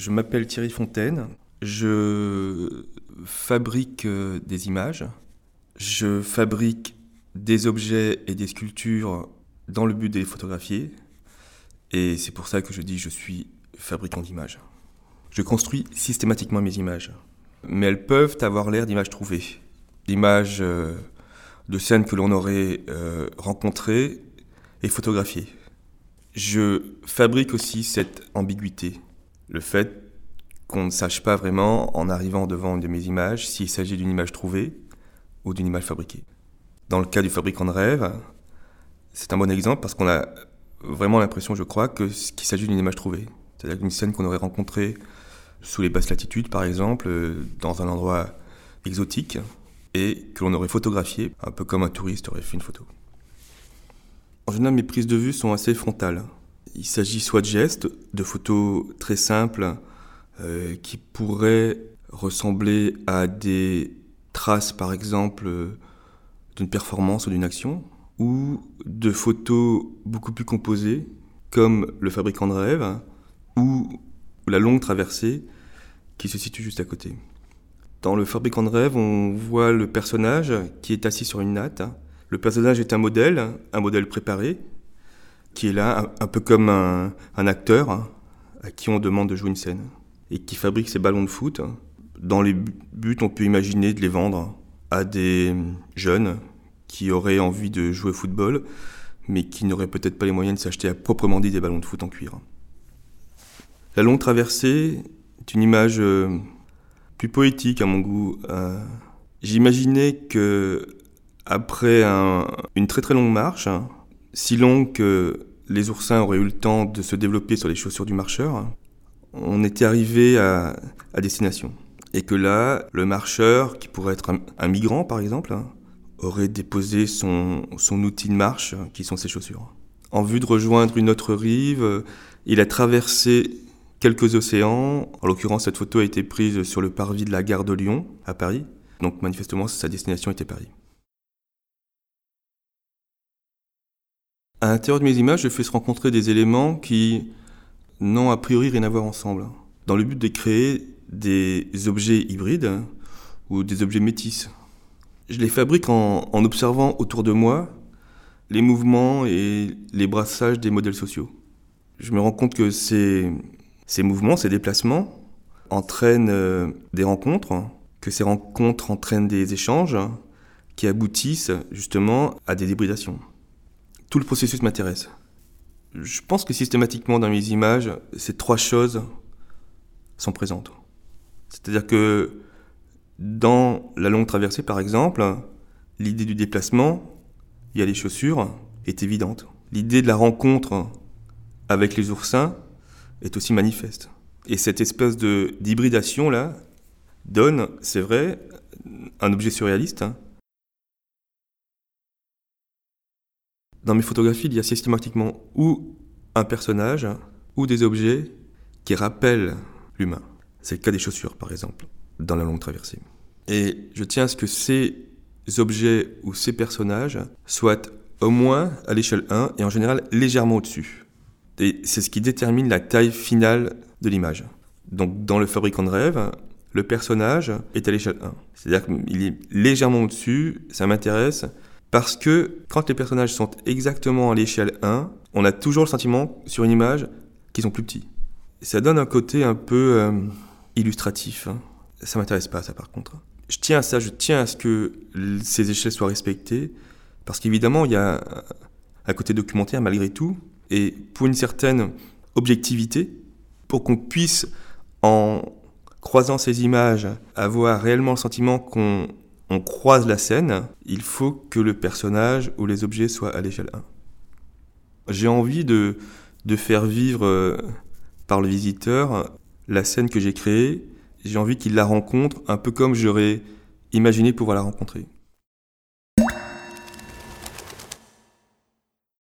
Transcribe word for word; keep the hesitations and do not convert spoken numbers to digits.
Je m'appelle Thierry Fontaine, je fabrique euh, des images, je fabrique des objets et des sculptures dans le but de les photographier, et c'est pour ça que je dis que je suis fabricant d'images. Je construis systématiquement mes images, mais elles peuvent avoir l'air d'images trouvées, d'images euh, de scènes que l'on aurait euh, rencontrées et photographiées. Je fabrique aussi cette ambiguïté, le fait qu'on ne sache pas vraiment, en arrivant devant une de mes images, s'il s'agit d'une image trouvée ou d'une image fabriquée. Dans le cas du fabricant de rêve, c'est un bon exemple parce qu'on a vraiment l'impression, je crois, que, qu'il s'agit d'une image trouvée. C'est-à-dire d'une scène qu'on aurait rencontrée sous les basses latitudes, par exemple, dans un endroit exotique, et que l'on aurait photographié, un peu comme un touriste aurait fait une photo. En général, mes prises de vue sont assez frontales. Il s'agit soit de gestes, de photos très simples, euh, qui pourraient ressembler à des traces, par exemple, d'une performance ou d'une action, ou de photos beaucoup plus composées, comme le fabricant de rêve, ou la longue traversée qui se situe juste à côté. Dans le fabricant de rêve, on voit le personnage qui est assis sur une natte. Le personnage est un modèle, un modèle préparé, qui est là, un, un peu comme un, un acteur à qui on demande de jouer une scène, et qui fabrique ses ballons de foot. Dans les buts, on peut imaginer de les vendre à des jeunes qui auraient envie de jouer au football, mais qui n'auraient peut-être pas les moyens de s'acheter à proprement dit des ballons de foot en cuir. La longue traversée est une image euh, plus poétique à mon goût. Euh, j'imaginais que après un, une très très longue marche, si longue que les oursins auraient eu le temps de se développer sur les chaussures du marcheur, on était arrivé à, à destination. Et que là, le marcheur, qui pourrait être un, un migrant par exemple, aurait déposé son, son outil de marche, qui sont ses chaussures. En vue de rejoindre une autre rive, il a traversé quelques océans. En l'occurrence, cette photo a été prise sur le parvis de la gare de Lyon, à Paris. Donc manifestement, sa destination était Paris. À l'intérieur de mes images, je fais se rencontrer des éléments qui n'ont a priori rien à voir ensemble, dans le but de créer des objets hybrides ou des objets métis. Je les fabrique en, en observant autour de moi les mouvements et les brassages des modèles sociaux. Je me rends compte que ces, ces mouvements, ces déplacements entraînent euh, des rencontres, que ces rencontres entraînent des échanges qui aboutissent justement à des hybridations. Tout le processus m'intéresse. Je pense que systématiquement dans mes images, ces trois choses sont présentes. C'est-à-dire que dans la longue traversée, par exemple, l'idée du déplacement via les chaussures est évidente. L'idée de la rencontre avec les oursins est aussi manifeste. Et cette espèce de, d'hybridation-là donne, c'est vrai, un objet surréaliste. Dans mes photographies, il y a systématiquement ou un personnage ou des objets qui rappellent l'humain. C'est le cas des chaussures, par exemple, dans la longue traversée. Et je tiens à ce que ces objets ou ces personnages soient au moins à l'échelle un et en général légèrement au-dessus. Et c'est ce qui détermine la taille finale de l'image. Donc dans le fabricant de rêve, le personnage est à l'échelle un. C'est-à-dire qu'il est légèrement au-dessus, ça m'intéresse, parce que quand les personnages sont exactement à l'échelle un, on a toujours le sentiment sur une image qu'ils sont plus petits. Ça donne un côté un peu euh, illustratif. Hein. Ça m'intéresse pas, ça, par contre. Je tiens à ça, je tiens à ce que ces échelles soient respectées, parce qu'évidemment, il y a un côté documentaire malgré tout, et pour une certaine objectivité, pour qu'on puisse, en croisant ces images, avoir réellement le sentiment qu'on on croise la scène, il faut que le personnage ou les objets soient à l'échelle un. J'ai envie de, de faire vivre euh, par le visiteur la scène que j'ai créée. J'ai envie qu'il la rencontre un peu comme j'aurais imaginé pouvoir la rencontrer.